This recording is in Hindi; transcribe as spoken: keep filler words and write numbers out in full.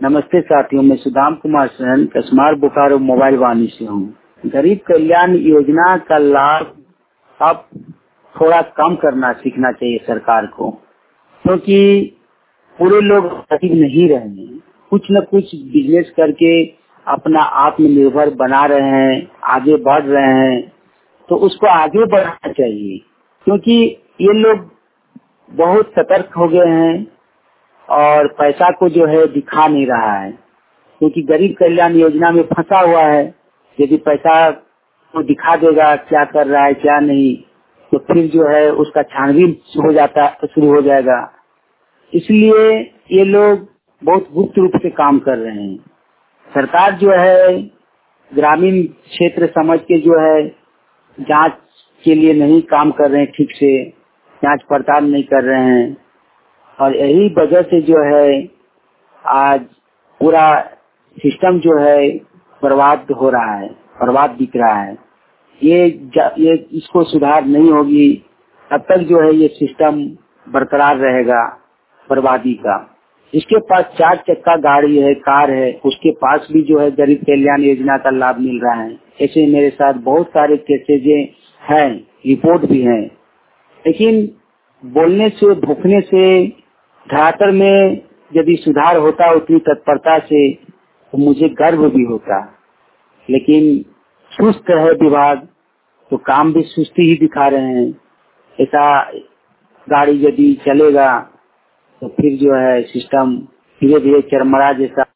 नमस्ते साथियों, मैं सुदाम कुमार सहन स्मार्ट बोकारो मोबाइल वाणी से हूँ। गरीब कल्याण योजना का लाभ अब थोड़ा कम करना सीखना चाहिए सरकार को, क्योंकि पूरे लोग गरीब नहीं रहे हैं। कुछ न कुछ बिजनेस करके अपना आत्मनिर्भर बना रहे हैं, आगे बढ़ रहे हैं, तो उसको आगे बढ़ाना चाहिए। क्योंकि ये लोग बहुत सतर्क हो गए हैं और पैसा को जो है दिखा नहीं रहा है, क्योंकि गरीब कल्याण योजना में फंसा हुआ है। यदि पैसा को दिखा देगा क्या कर रहा है क्या नहीं, तो फिर जो है उसका छानबीन हो जाता शुरू हो जाएगा। इसलिए ये लोग बहुत गुप्त रूप से काम कर रहे हैं। सरकार जो है ग्रामीण क्षेत्र समझ के जो है जांच के लिए नहीं काम कर रहे हैं, ठीक से जांच पड़ताल नहीं कर रहे हैं, और यही वजह से जो है आज पूरा सिस्टम जो है बर्बाद हो रहा है, बर्बाद दिख रहा है। ये ये इसको सुधार नहीं होगी तब तक जो है ये सिस्टम बरकरार रहेगा बर्बादी का। जिसके पास चार चक्का गाड़ी है, कार है, उसके पास भी जो है गरीब कल्याण योजना का लाभ मिल रहा है। ऐसे मेरे साथ बहुत सारे केसेज हैं, रिपोर्ट भी हैं। लेकिन बोलने से, भूखने से धरातल में यदि सुधार होता उतनी तत्परता से, तो मुझे गर्व भी होता। लेकिन सुस्त है विभाग, तो काम भी सुस्ती ही दिखा रहे हैं। ऐसा गाड़ी यदि चलेगा तो फिर जो है सिस्टम धीरे धीरे चरमरा जैसा